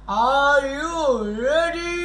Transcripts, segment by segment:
Are you ready?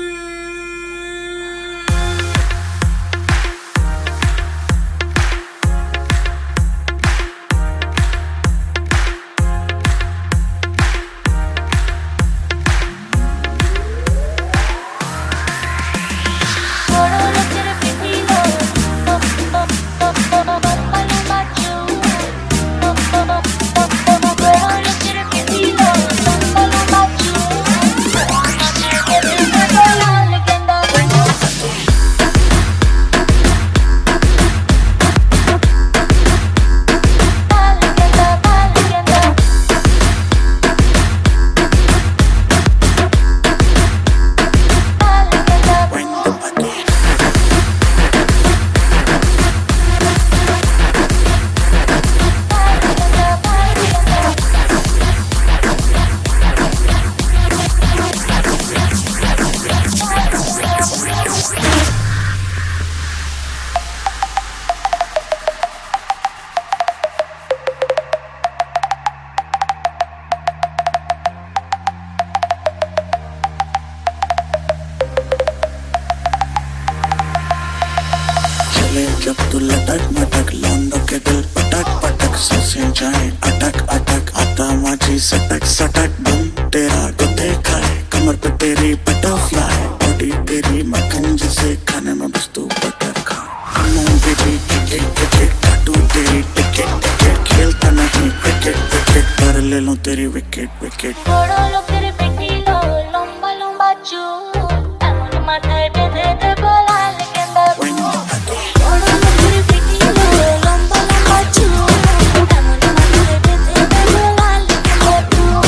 जब तू लटक मटक लौंडों के दिल पटक पटक सांसें जाए अटक अटक आता माझी सटक सटक बम तेरा गुथे खाए कमर पे तेरी बटरफ्लाई बॉडी तेरी मक्खन जिसे खाने में बस तू बटर खा बेबी टिकट टिकट काटू तेरी टिकट टिकट खेलता नहीं क्रिकेट विकेट पर ले लूं तेरी wicket wicket lo quiere petilo, lomba lomba chu, amo ni mata e pede de bola leyenda. Oro lo quiere petilo, lomba lomba chu, amo ni mata e pede de bola leyenda.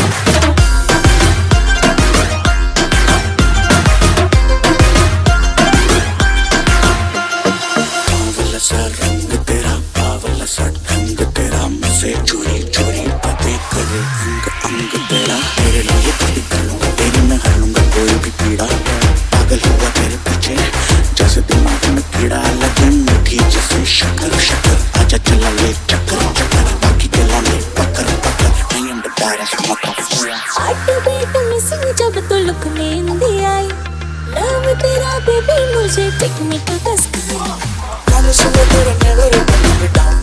पावला सा रंग तेरा पावला सा ढंग तेरा मुझसे चोरी चोरी बातें करे अंग अंग तेरा तेरे लिए कभी कर लूंगा तेरी में हर लूंगा कोई भी पीड़ा पागल हुआ तेरे पीछे जैसे दिमाग में कीड़ा लगे मीठी जैसे शक्कर शक्कर आजा चला ले चक्कर चक्कर बाकी चला ले पकड़ पकड़ I am the baddest motherfucker Heartbeat missing जब तू look में इंदी आई love तेरा baby मुझे take me to the sky Promise you will never let me down